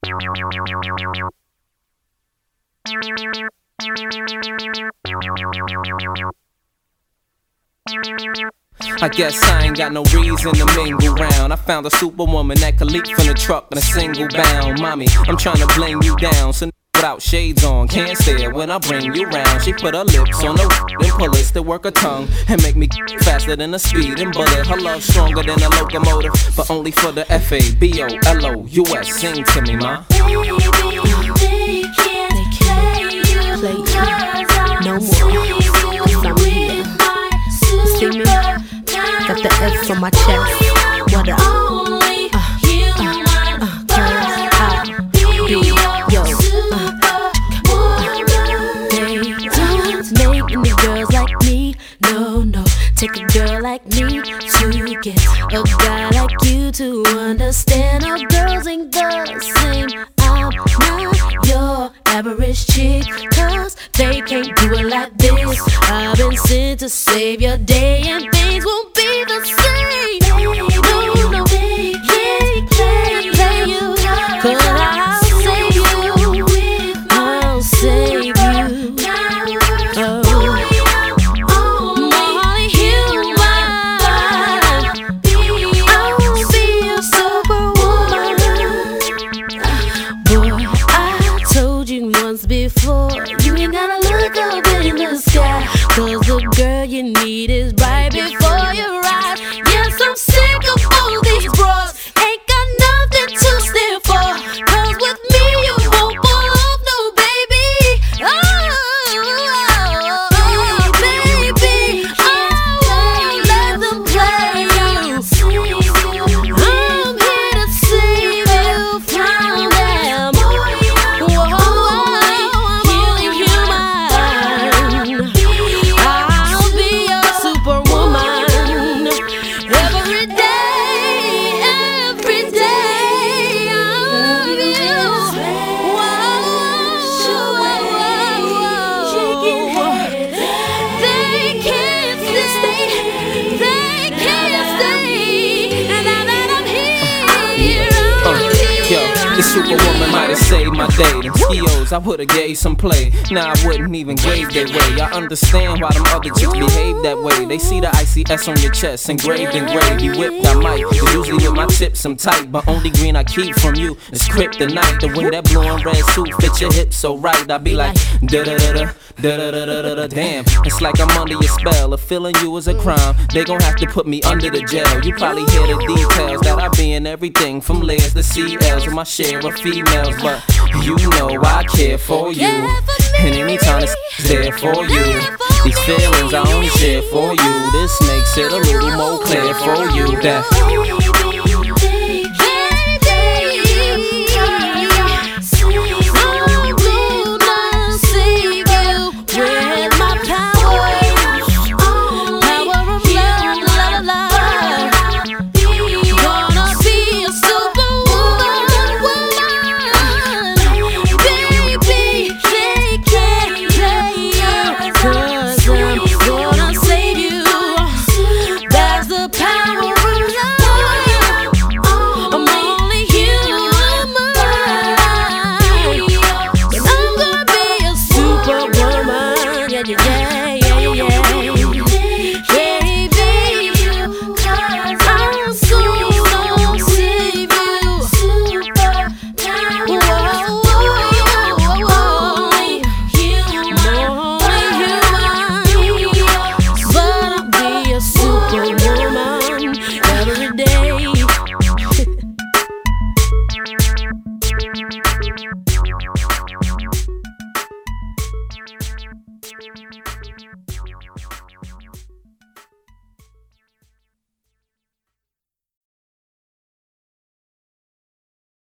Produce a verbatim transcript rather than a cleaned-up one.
I guess I ain't got no reason to mingle round. I found a superwoman that could leap from the truck in a single bound. Mommy, I'm trying to bling you down, so without shades on, can't stare when I bring you round. She put her lips on the then pull it to work her tongue and make me faster than a speeding bullet. Her love stronger than a locomotive, but only for the F A B O L O U S. Sing to me, ma. Baby, they can't, they can't play you, play you no more. Cause I'm here. See me? Got the F on my chest. What up? Uh, uh, uh, cause I'll be yo. Uh, they don't make any girls like me. No, no. Take a girl like me to get a guy like you to understand. All girls ain't the same. I'm not your average chick, cause they can't do it like this. I've been sent to save your day, and things won't be the same. No, no, they can't play, play you, cause I'll save you. I'll save you. Oh. Before you ain't gotta look up in the sky, cause the girl you need is right before your eyes. Yes, I'm sick of all these bros, ain't got nothing to stand for, cause with me you won't fall off, no baby. Oh, oh, oh baby, I won't let them play you. I'm here to save you from them. Whoa. Superwoman might have saved my day. Them skills, I would've gave some play. Nah, I wouldn't even gave their way. I understand why them other chicks behave that way. They see the I C S on your chest, engraved in gravy whipped. I might, usually with my tips I'm tight, but only green I keep from you is kryptonite. The way that blue and red suit fit your hips so right, I be like da da da da da da da da da. Damn, it's like I'm under your spell. If feeling you is a crime, they gon' have to put me under the jail. You probably hear the details that I be in everything from layers to C Ls with my share of females, but you know I care for you, and anytime it's there for you. These feelings I only share for you. This makes it a little more clear for you that